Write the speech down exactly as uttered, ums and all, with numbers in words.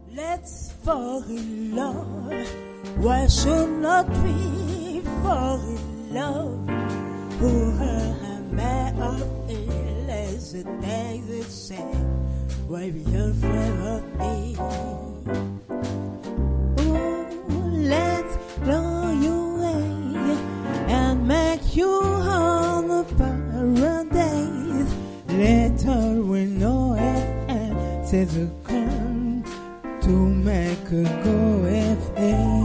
Let's fall in love. Why should not we fall in love? Who am I of ill as the things that say, why be afraid of me? Ooh, let's blow you away and make you on the paradise. Later we know it and says a crime to make a go F A.